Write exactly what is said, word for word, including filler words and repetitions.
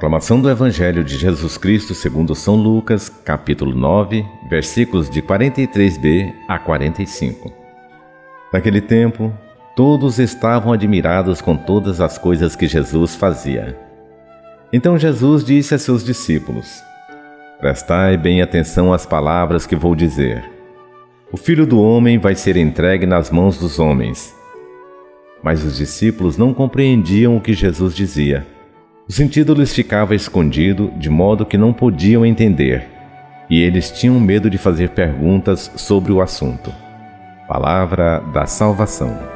Proclamação do Evangelho de Jesus Cristo segundo São Lucas, capítulo nove, versículos de quarenta e três b a quarenta e cinco. Naquele tempo, todos estavam admirados com todas as coisas que Jesus fazia. Então Jesus disse a seus discípulos: Prestai bem atenção às palavras que vou dizer. O Filho do Homem vai ser entregue nas mãos dos homens. Mas os discípulos não compreendiam o que Jesus dizia. O sentido lhes ficava escondido, de modo que não podiam entender, e eles tinham medo de fazer perguntas sobre o assunto. Palavra da salvação.